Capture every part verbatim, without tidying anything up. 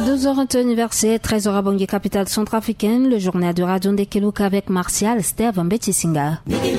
douze heures anniversaire, treize heures à Bangui, capitale centrafricaine, le journal de Radio Ndekeluka avec Martial, Steve Mbetisinga.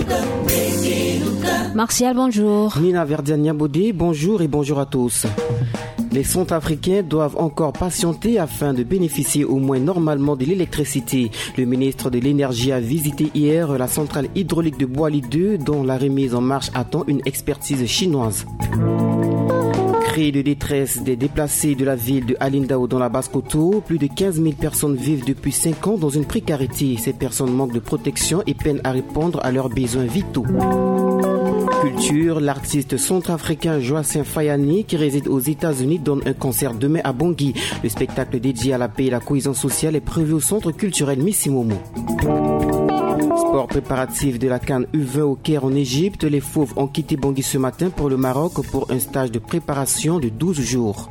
Martial, bonjour. Nina Verdiania-Bodé, bonjour et bonjour à tous. Les Centrafricains doivent encore patienter afin de bénéficier au moins normalement de l'électricité. Le ministre de l'Énergie a visité hier la centrale hydraulique de Boali deux dont la remise en marche attend une expertise chinoise. Cri de détresse des déplacés de la ville de Alindao dans la Basse-Koto. Plus de quinze mille personnes vivent depuis cinq ans dans une précarité. Ces personnes manquent de protection et peinent à répondre à leurs besoins vitaux. Culture, l'artiste centrafricain Joacim Fayani qui réside aux États-Unis donne un concert demain à Bangui. Le spectacle dédié à la paix et la cohésion sociale est prévu au centre culturel Missimomo. Sport préparatif de la CAN U vingt au Caire en Égypte. Les Fauves ont quitté Bangui ce matin pour le Maroc pour un stage de préparation de douze jours.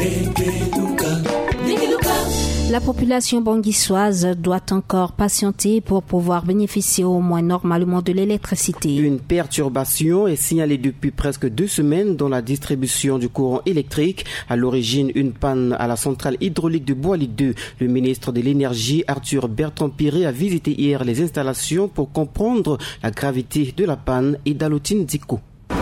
La population banguissoise doit encore patienter pour pouvoir bénéficier au moins normalement de l'électricité. Une perturbation est signalée depuis presque deux semaines dans la distribution du courant électrique. À l'origine, une panne à la centrale hydraulique de Boali deux. Le ministre de l'Énergie, Arthur Bertrand-Piré, a visité hier les installations pour comprendre la gravité de la panne et Dalotine Diko.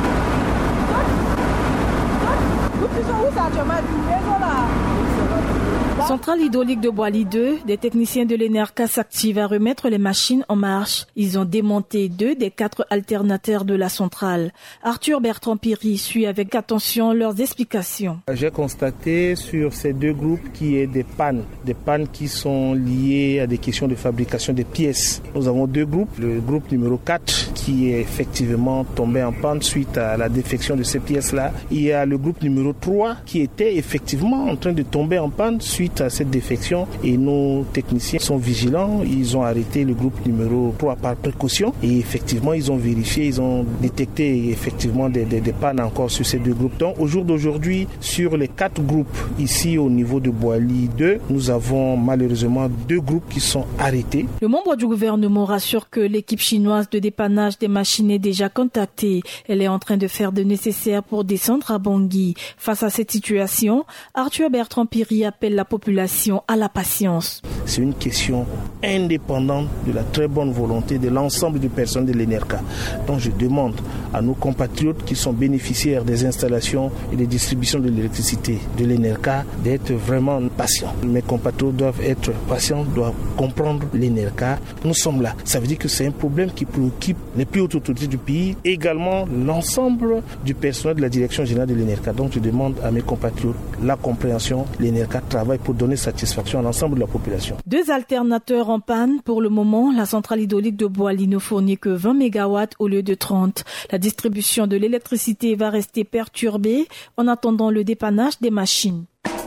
Centrale hydraulique de Boali deux, des techniciens de l'Enerca s'activent à remettre les machines en marche. Ils ont démonté deux des quatre alternateurs de la centrale. Arthur Bertrand-Piré suit avec attention leurs explications. J'ai constaté sur ces deux groupes qu'il y a des pannes, des pannes qui sont liées à des questions de fabrication des pièces. Nous avons deux groupes, le groupe numéro quatre qui est effectivement tombé en panne suite à la défection de ces pièces-là. Il y a le groupe numéro trois qui était effectivement en train de tomber en panne suite à cette défection et nos techniciens sont vigilants. Ils ont arrêté le groupe numéro trois par précaution et effectivement ils ont vérifié, ils ont détecté effectivement des, des, des pannes encore sur ces deux groupes. Donc au jour d'aujourd'hui, sur les quatre groupes ici au niveau de Boali deux, nous avons malheureusement deux groupes qui sont arrêtés. Le membre du gouvernement rassure que l'équipe chinoise de dépannage des machines est déjà contactée. Elle est en train de faire de nécessaire pour descendre à Bangui. Face à cette situation, Arthur Bertrand-Piré appelle la population à la patience. C'est une question indépendante de la très bonne volonté de l'ensemble des personnes de l'Enerca. Donc je demande à nos compatriotes qui sont bénéficiaires des installations et des distributions de l'électricité de l'Enerca d'être vraiment patients. Mes compatriotes doivent être patients, doivent comprendre l'Enerca. Nous sommes là. Ça veut dire que c'est un problème qui préoccupe les plus hautes autorités du pays, également l'ensemble du personnel de la direction générale de l'Enerca. Donc je demande à mes compatriotes la compréhension. L'Enerca travaille pour donner satisfaction à l'ensemble de la population. Deux alternateurs en panne. Pour le moment, la centrale hydraulique de Boali ne fournit que vingt mégawatts au lieu de trente. La distribution de l'électricité va rester perturbée en attendant le dépannage des machines.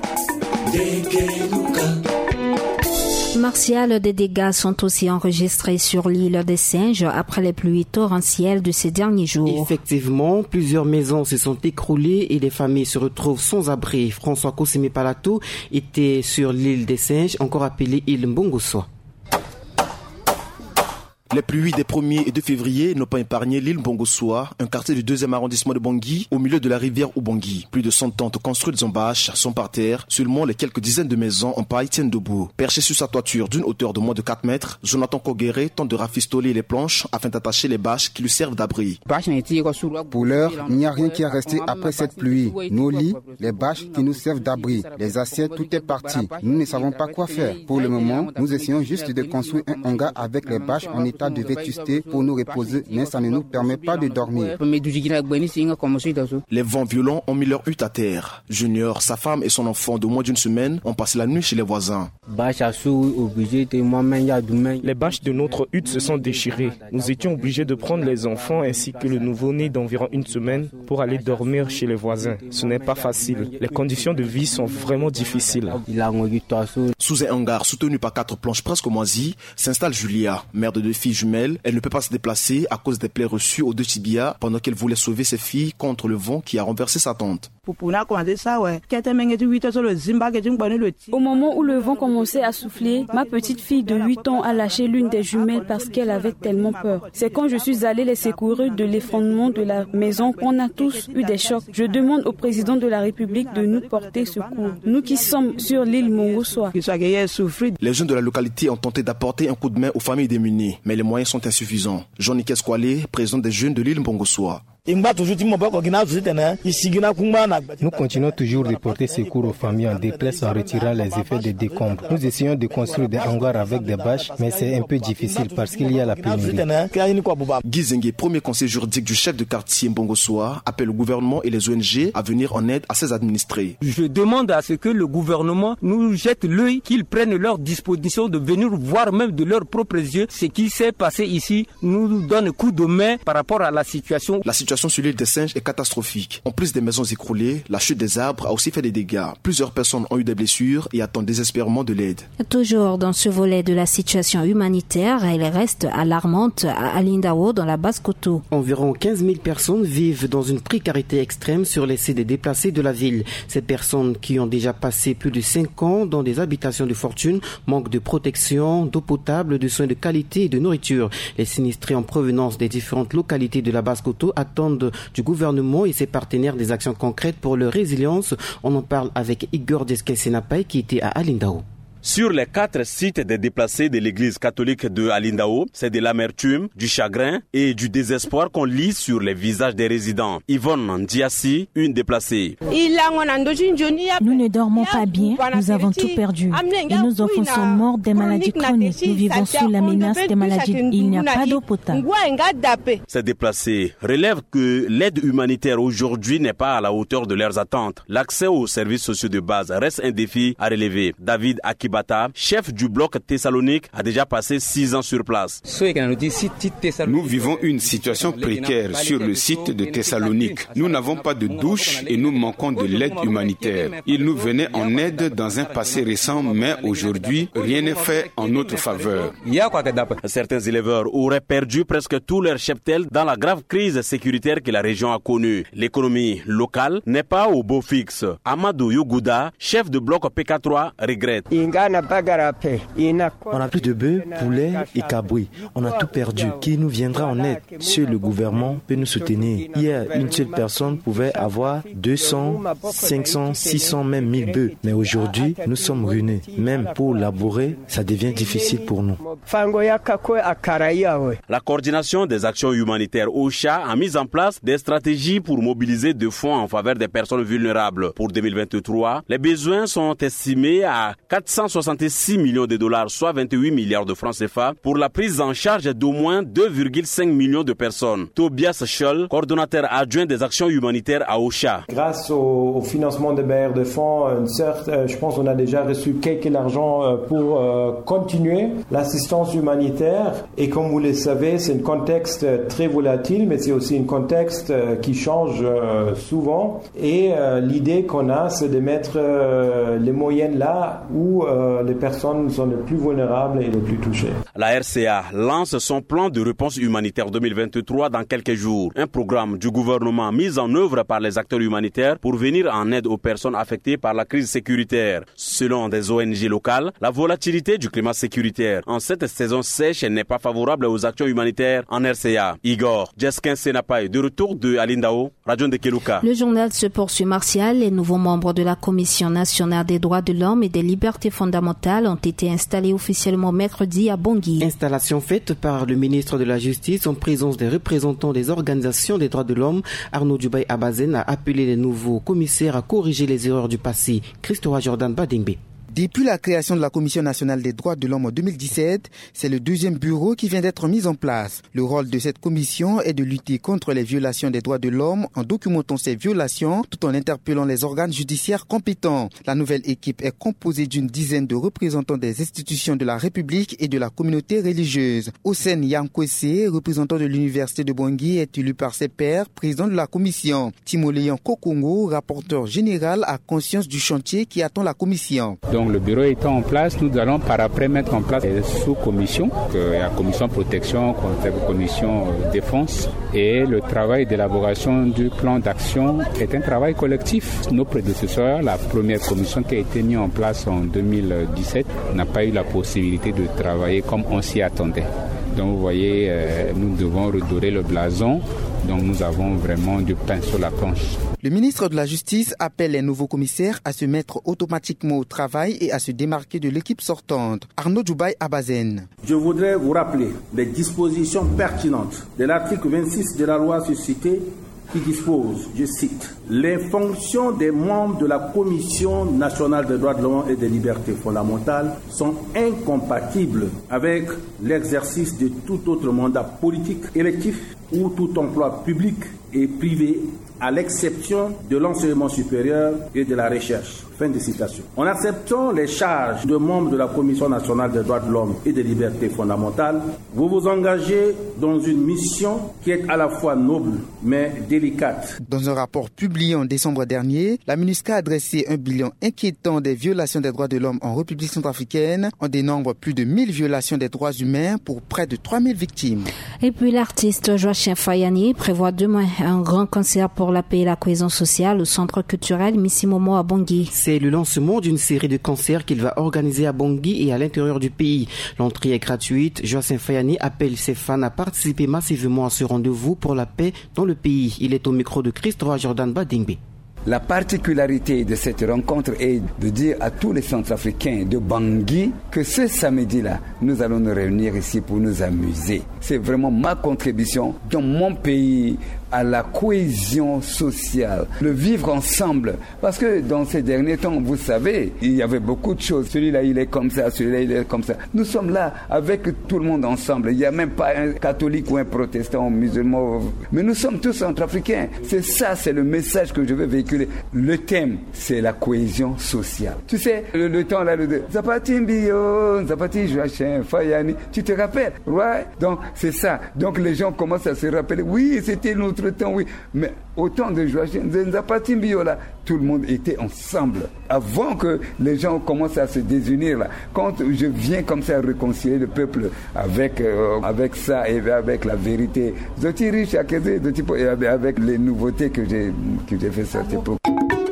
Martial, des dégâts sont aussi enregistrés sur l'île des Singes après les pluies torrentielles de ces derniers jours. Effectivement, plusieurs maisons se sont écroulées et des familles se retrouvent sans abri. François Kosime Palato était sur l'île des Singes, encore appelée île Mbongoso. Les pluies des premier et deux février n'ont pas épargné l'île Mbongosoa, un quartier du deuxième arrondissement de Bangui, au milieu de la rivière Ubangui. Plus de cent tentes construites en bâches sont par terre. Seulement les quelques dizaines de maisons en paille tiennent debout. Perché sur sa toiture d'une hauteur de moins de quatre mètres, Jonathan Kogere tente de rafistoler les planches afin d'attacher les bâches qui lui servent d'abri. Pour l'heure, il n'y a rien qui est resté après cette pluie. Nos lits, les bâches qui nous servent d'abri, les assiettes, tout est parti. Nous ne savons pas quoi faire. Pour le moment, nous essayons juste de construire un hangar avec les bâches en état de vétusté pour nous reposer, mais ça ne nous permet pas de dormir. Les vents violents ont mis leur hutte à terre. Junior, sa femme et son enfant de moins d'une semaine ont passé la nuit chez les voisins. Les bâches de notre hutte se sont déchirées. Nous étions obligés de prendre les enfants ainsi que le nouveau-né d'environ une semaine pour aller dormir chez les voisins. Ce n'est pas facile. Les conditions de vie sont vraiment difficiles. Sous un hangar soutenu par quatre planches presque moisies, s'installe Julia, mère de deux filles jumelles. Elle ne peut pas se déplacer à cause des plaies reçues aux deux tibias pendant qu'elle voulait sauver ses filles contre le vent qui a renversé sa tente. Au moment où le vent commençait à souffler, ma petite fille de huit ans a lâché l'une des jumelles parce qu'elle avait tellement peur. C'est quand je suis allée les secourir de l'effondrement de la maison qu'on a tous eu des chocs. Je demande au président de la République de nous porter secours, nous qui sommes sur l'île Mongosoa. Les jeunes de la localité ont tenté d'apporter un coup de main aux familles démunies, mais les moyens sont insuffisants. Jean-Nicolas Squalé, président des jeunes de l'île Mongosoa. Nous continuons toujours de porter secours aux familles en détresse en retirant les effets des décombres. Nous essayons de construire des hangars avec des bâches, mais c'est un peu difficile parce qu'il y a la pénurie. Guy Zengue, premier conseiller juridique du chef de quartier Mbongosoa, appelle le gouvernement et les O N G à venir en aide à ses administrés. Je demande à ce que le gouvernement nous jette l'œil, qu'ils prennent leurs dispositions de venir voir même de leurs propres yeux ce qui s'est passé ici, nous donne un coup de main par rapport à la situation. La situation sur l'île des Singes est catastrophique. En plus des maisons écroulées, la chute des arbres a aussi fait des dégâts. Plusieurs personnes ont eu des blessures et attendent désespérément de l'aide. Toujours dans ce volet de la situation humanitaire, elle reste alarmante à Alindao dans la Basse-Kotto. Environ quinze mille personnes vivent dans une précarité extrême sur les sites des déplacés de la ville. Ces personnes qui ont déjà passé plus de cinq ans dans des habitations de fortune manquent de protection, d'eau potable, de soins de qualité et de nourriture. Les sinistrés en provenance des différentes localités de la Basse-Kotto attendent du gouvernement et ses partenaires des actions concrètes pour leur résilience. On en parle avec Igor Deskesenapay qui était à Alindao. Sur les quatre sites des déplacés de l'église catholique de Alindao, c'est de l'amertume, du chagrin et du désespoir qu'on lit sur les visages des résidents. Yvonne Ndiassi, une déplacée. Nous ne dormons pas bien, nous avons tout perdu. Et nos enfants sont morts des maladies chroniques. Nous vivons sous la menace des maladies. Il n'y a pas d'eau potable. Ces déplacés relèvent que l'aide humanitaire aujourd'hui n'est pas à la hauteur de leurs attentes. L'accès aux services sociaux de base reste un défi à relever. David Akibata, chef du bloc Thessalonique, a déjà passé six ans sur place. Nous vivons une situation précaire sur le site de Thessalonique. Nous n'avons pas de douche et nous manquons de l'aide humanitaire. Ils nous venaient en aide dans un passé récent, mais aujourd'hui, rien n'est fait en notre faveur. Certains éleveurs auraient perdu presque tout leur cheptel dans la grave crise sécuritaire que la région a connue. L'économie locale n'est pas au beau fixe. Amadou Yogouda, chef de bloc P K trois, regrette. On a plus de bœufs, poulets et cabris. On a tout perdu. Qui nous viendra en aide? Seul le gouvernement peut nous soutenir. Hier, une seule personne pouvait avoir deux cents, cinq cents, six cents, même mille bœufs. Mais aujourd'hui, nous sommes ruinés. Même pour labourer, ça devient difficile pour nous. La coordination des actions humanitaires O C H A a mis en place des stratégies pour mobiliser des fonds en faveur des personnes vulnérables. Pour deux mille vingt-trois, les besoins sont estimés à quatre cent soixante-six millions de dollars, soit vingt-huit milliards de francs C F A, pour la prise en charge d'au moins deux virgule cinq millions de personnes. Tobias Scholl, coordonnateur adjoint des actions humanitaires à O C H A. Grâce au, au financement des bailleurs de fonds, certes, je pense qu'on a déjà reçu quelques argent pour euh, continuer l'assistance humanitaire. Et comme vous le savez, c'est un contexte très volatile, mais c'est aussi un contexte qui change euh, souvent. Et euh, l'idée qu'on a, c'est de mettre euh, les moyens là où euh, les personnes sont les plus vulnérables et les plus touchées. La R C A lance son plan de réponse humanitaire deux mille vingt-trois dans quelques jours. Un programme du gouvernement mis en œuvre par les acteurs humanitaires pour venir en aide aux personnes affectées par la crise sécuritaire. Selon des O N G locales, la volatilité du climat sécuritaire en cette saison sèche n'est pas favorable aux actions humanitaires en R C A. Igor Jeskin Senapay, de retour de Alindao, Radio de Keluka. Le journal se poursuit. Martial, les nouveaux membres de la Commission nationale des droits de l'homme et des libertés fondamentales ont été installés officiellement mercredi à Bangui. Installation faite par le ministre de la Justice en présence des représentants des organisations des droits de l'homme. Arnaud Dubaï Abazen a appelé les nouveaux commissaires à corriger les erreurs du passé. Christophe Jordan Badingbe. Depuis la création de la Commission nationale des droits de l'homme en deux mille dix-sept, c'est le deuxième bureau qui vient d'être mis en place. Le rôle de cette commission est de lutter contre les violations des droits de l'homme en documentant ces violations tout en interpellant les organes judiciaires compétents. La nouvelle équipe est composée d'une dizaine de représentants des institutions de la République et de la communauté religieuse. Hossein Yankwese, représentant de l'Université de Bangui, est élu par ses pairs président de la commission. Timoléan Kokongo, rapporteur général, a conscience du chantier qui attend la commission. Donc le bureau étant en place, nous allons par après mettre en place des sous-commissions, la commission protection, la commission défense, et le travail d'élaboration du plan d'action est un travail collectif. Nos prédécesseurs, la première commission qui a été mise en place en deux mille dix-sept, n'a pas eu la possibilité de travailler comme on s'y attendait. Donc vous voyez, euh, nous devons redorer le blason, donc nous avons vraiment du pain sur la planche. Le ministre de la Justice appelle les nouveaux commissaires à se mettre automatiquement au travail et à se démarquer de l'équipe sortante. Arnaud Djoubaï Abazen. Je voudrais vous rappeler les dispositions pertinentes de l'article vingt-six de la loi suscitée qui dispose, je cite, « Les fonctions des membres de la Commission nationale des droits de l'homme et des libertés fondamentales sont incompatibles avec l'exercice de tout autre mandat politique, électif ou tout emploi public et privé, à l'exception de l'enseignement supérieur et de la recherche. » Fin de citation. En acceptant les charges de membres de la Commission nationale des droits de l'homme et des libertés fondamentales, vous vous engagez dans une mission qui est à la fois noble mais délicate. Dans un rapport publié en décembre dernier, la MINUSCA a dressé un bilan inquiétant des violations des droits de l'homme en République centrafricaine. On dénombre plus de mille violations des droits humains pour près de trois mille victimes. Et puis l'artiste Joachim Fayani prévoit demain un grand concert pour la paix et la cohésion sociale au centre culturel Missimomo à Bangui. C'est le lancement d'une série de concerts qu'il va organiser à Bangui et à l'intérieur du pays. L'entrée est gratuite. Joachim Fayani appelle ses fans à participer massivement à ce rendez-vous pour la paix dans le pays. Il est au micro de Christophe Jordan Badingbe. La particularité de cette rencontre est de dire à tous les Centrafricains de Bangui que ce samedi-là, nous allons nous réunir ici pour nous amuser. C'est vraiment ma contribution dans mon pays à la cohésion sociale, le vivre ensemble. Parce que dans ces derniers temps, vous savez, il y avait beaucoup de choses. Celui-là, il est comme ça, celui-là, il est comme ça. Nous sommes là avec tout le monde ensemble. Il n'y a même pas un catholique ou un protestant ou un musulman. Mais nous sommes tous centrafricains. C'est ça, c'est le message que je veux véhiculer. Le thème, c'est la cohésion sociale. Tu sais, le, le temps là, le Zapati Mbio, Zapati Joachim Fayani, tu te rappelles, right? Donc, c'est ça. Donc, les gens commencent à se rappeler. Oui, c'était notre temps, oui. Mais au temps de Joachim Zapati Mbio, là, tout le monde était ensemble. Avant que les gens commencent à se désunir, là, quand je viens comme ça réconcilier le peuple avec, euh, avec ça et avec la vérité, et avec les nouveautés que j'ai, que j'ai fait sortir pour.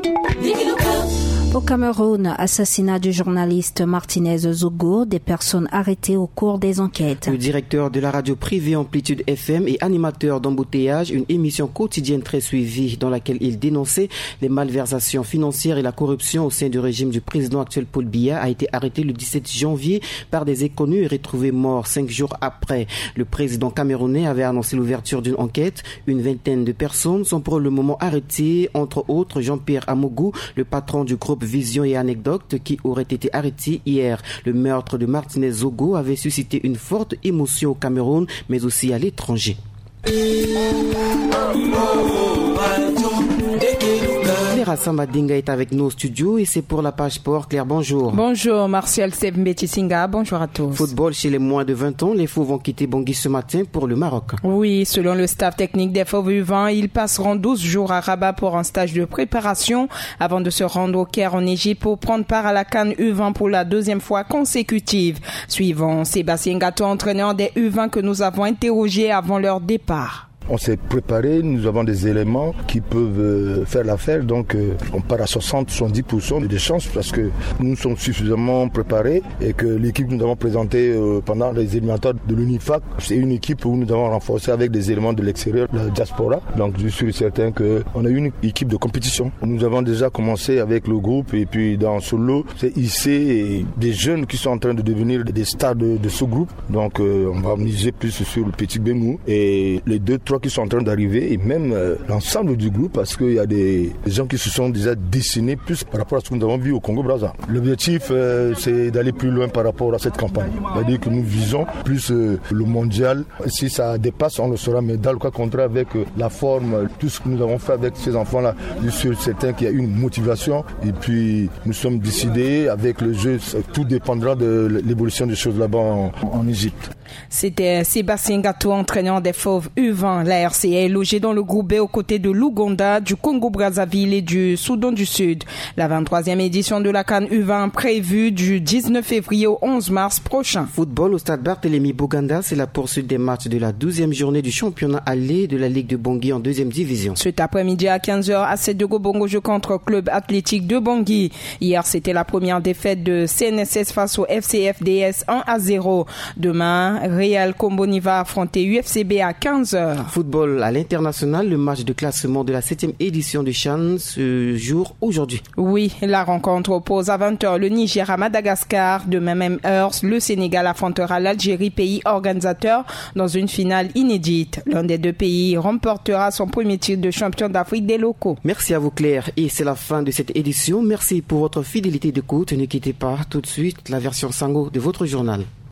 Au Cameroun, assassinat du journaliste Martinez Zogo, des personnes arrêtées au cours des enquêtes. Le directeur de la radio privée Amplitude F M et animateur d'Embouteillage, une émission quotidienne très suivie dans laquelle il dénonçait les malversations financières et la corruption au sein du régime du président actuel Paul Biya, a été arrêté le dix-sept janvier par des inconnus et retrouvé mort cinq jours après. Le président camerounais avait annoncé l'ouverture d'une enquête. Une vingtaine de personnes sont pour le moment arrêtées, entre autres Jean-Pierre Amogou, le patron du groupe Vision et Anecdote, qui aurait été arrêté hier. Le meurtre de Martinez Zogo avait suscité une forte émotion au Cameroun, mais aussi à l'étranger. Claire Assamadinga est avec nous au studios et c'est pour la page sport. Claire, bonjour. Bonjour Martial Sebmbetissinga, bonjour à tous. Football chez les moins de vingt ans, les Faux vont quitter Bangui ce matin pour le Maroc. Oui, selon le staff technique des Faux vivants, ils passeront douze jours à Rabat pour un stage de préparation avant de se rendre au Caire en Égypte pour prendre part à la CAN U vingt pour la deuxième fois consécutive. Suivant Sébastien Gato, entraîneur des U vingt que nous avons interrogé avant leur départ. On s'est préparé, nous avons des éléments qui peuvent faire l'affaire, donc on part à soixante à soixante-dix pour cent de chances parce que nous sommes suffisamment préparés et que l'équipe que nous avons présentée pendant les éliminatoires de l'UNIFAC, c'est une équipe où nous avons renforcé avec des éléments de l'extérieur, la diaspora, donc je suis certain qu'on a une équipe de compétition. Nous avons déjà commencé avec le groupe et puis dans ce lot, c'est ici des jeunes qui sont en train de devenir des stars de, de ce groupe, donc on va miser plus sur le petit Bémou et les deux, trois qui sont en train d'arriver et même euh, l'ensemble du groupe parce qu'il y a des, des gens qui se sont déjà dessinés plus par rapport à ce que nous avons vu au Congo-Brazza. L'objectif euh, c'est d'aller plus loin par rapport à cette campagne. C'est-à-dire que nous visons plus euh, le mondial. Si ça dépasse, on le saura, mais dans le cas contraire avec euh, la forme, tout ce que nous avons fait avec ces enfants-là, je suis certain qu'il y a une motivation et puis nous sommes décidés avec le jeu, tout dépendra de l'évolution des choses là-bas en, en Égypte. C'était Sébastien Gato, entraîneur des Fauves U vingt. La R C A est logée dans le groupe B aux côtés de l'Ouganda, du Congo-Brazzaville et du Soudan du Sud. La vingt-troisième édition de la CAN U vingt prévue du dix-neuf février au onze mars prochain. Football au stade Barthélemy Boganda, c'est la poursuite des matchs de la douzième journée du championnat aller de la Ligue de Bangui en deuxième division. Cet après-midi à quinze heures, A C de Gobongo joue contre Club Athlétique de Bangui. Hier, c'était la première défaite de C N S S face au F C F D S un à zéro. Demain, Real Comboni va affronter U F C B à quinze heures. Football à l'international, le match de classement de la septième édition du CHAN se joue aujourd'hui. Oui, la rencontre oppose à vingt heures le Niger à Madagascar. Demain même heure, le Sénégal affrontera l'Algérie, pays organisateur, dans une finale inédite. L'un des deux pays remportera son premier titre de champion d'Afrique des locaux. Merci à vous Claire, et c'est la fin de cette édition. Merci pour votre fidélité d'écoute. Ne quittez pas tout de suite la version Sango de votre journal.